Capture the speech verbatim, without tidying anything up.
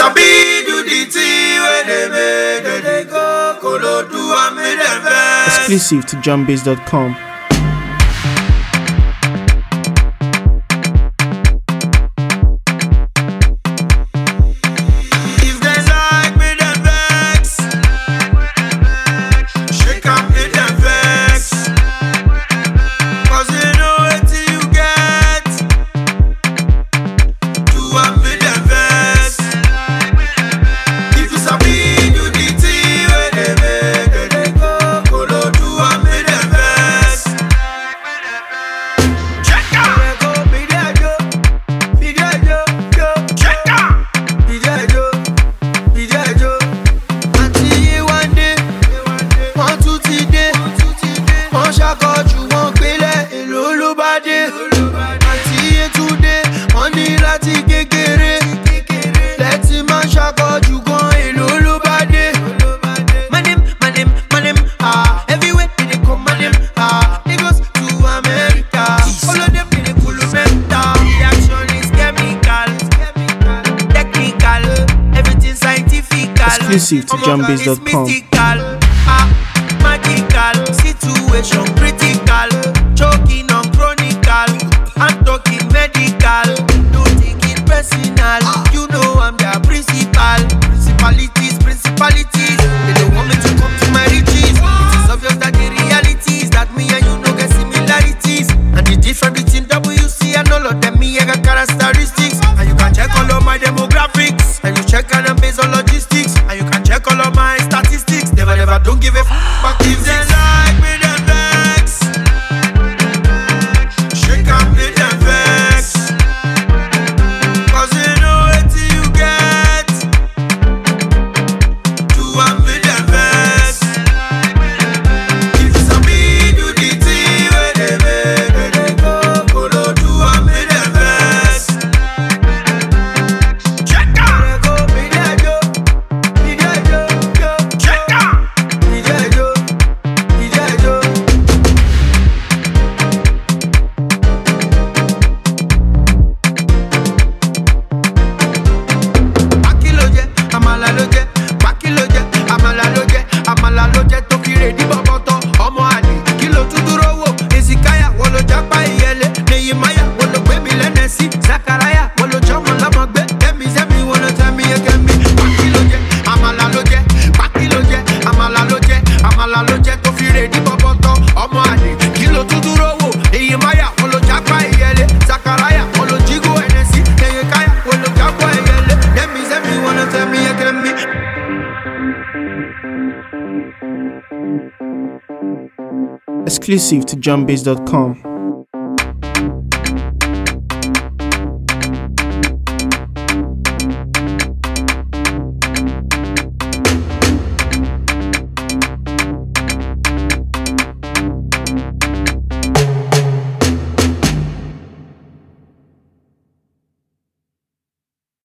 sabi do the thing where they make, they, they go, Kolo do and make them vex. Exclusive to jumbase dot com. Exclusive to jumbase dot com. Magical situation critical, choking on chronical. I'm talking medical, don't take it personal. You know I'm their principal, principalities, principalities. They don't want me to come to my riches. It is obvious that the reality is that me and you know get similarities, and the difference between W C and all of them me I got characteristics. And you can check all of my demographics, and you check and I'm based on logistics. And you can check all of my statistics. Never, never, don't give a f*** back if they like me, them vex. Shake up me, them vex. Cause you know it you get. Do and me, them vex. If somebody do the thing where they make, where they go, Kolo do and me, them vex. Check out. Go, me, there, yo. Me, there, yo. Exclusive to jumbase dot com.